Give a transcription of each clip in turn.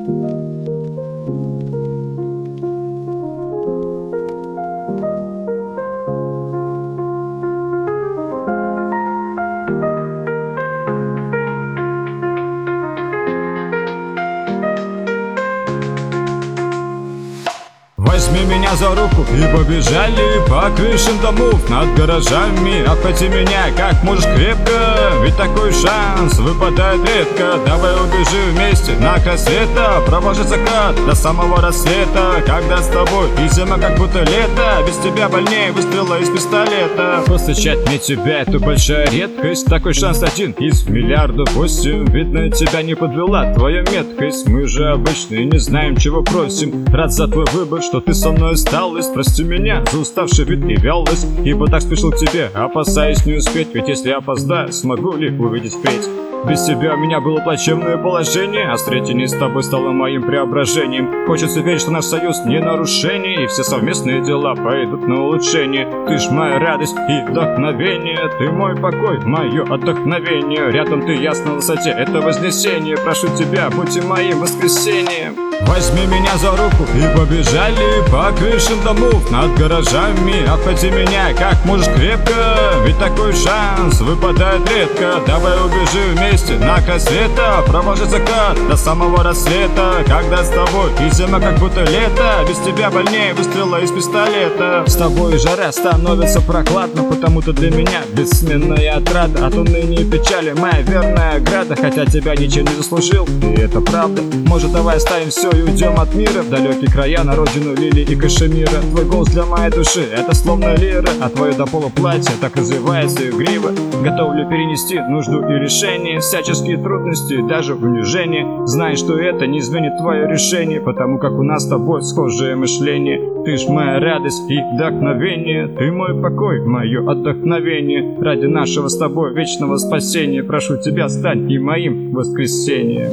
Возьми меня за руку и побежали по крышам домов над гаражами. Обхвати меня как можешь крепко, ведь такой шанс выпадает редко. Давай убежим вместе на край света, провожать закат до самого рассвета. Когда с тобой и зима как будто лето, без тебя больнее выстрела из пистолета. Встречать мне тебя — это большая редкость, такой шанс один из миллиардов 8. Видно, тебя не подвела твоя меткость. Мы же обычные, не знаем, чего просим. Рад за твой выбор, что ты со мной осталась. Прости меня за уставший вид и вялость, ибо так спешил к тебе, опасаясь не успеть. Ведь если опоздаю, смогу ли увидеть впредь? Без тебя у меня было плачевное положение, а встретение с тобой стало моим преображением. Хочется верить, что наш союз не нарушение, и все совместные дела пойдут на улучшение. Ты ж моя радость и вдохновение, ты мой покой, мое отдохновение. Рядом ты ясно на высоте, это вознесение. Прошу тебя, будь и моим воскресением. Возьми меня за руку и побежали по крышам домов над гаражами. Обхвати меня как можешь крепко, ведь такой шанс выпадает редко. Давай убежим вместе на край света, провожать закат до самого рассвета. Когда с тобой и зима как будто лето, без тебя больнее выстрела из пистолета. С тобой жара становится прохладно, потому-то для меня бессменная отрада. От уныния печали моя верная ограда, хотя тебя ничем не заслужил, и это правда. Может, давай оставим все и уйдем от мира в далекие края, на родину лилий и кашемира. Твой голос для моей души — это словно лира, а твое до пола платье так развивается игриво. Готовлю перенести нужду и решение, всяческие трудности, даже унижение. Знай, что это не изменит твое решение, потому как у нас с тобой схожее мышление. Ты ж моя радость и вдохновение, ты мой покой, мое отдохновение. Ради нашего с тобой вечного спасения прошу тебя, стань и моим воскресением.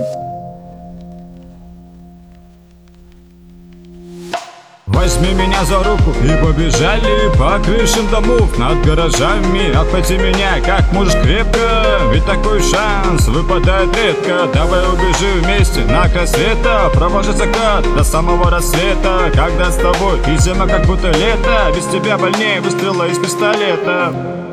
Возьми меня за руку и побежали по крышам домов над гаражами. Обхвати меня как можешь крепко, ведь такой шанс выпадает редко. Давай убежим вместе на край света, провожать закат до самого рассвета. Когда с тобой и зима как будто лето, без тебя больнее выстрела из пистолета.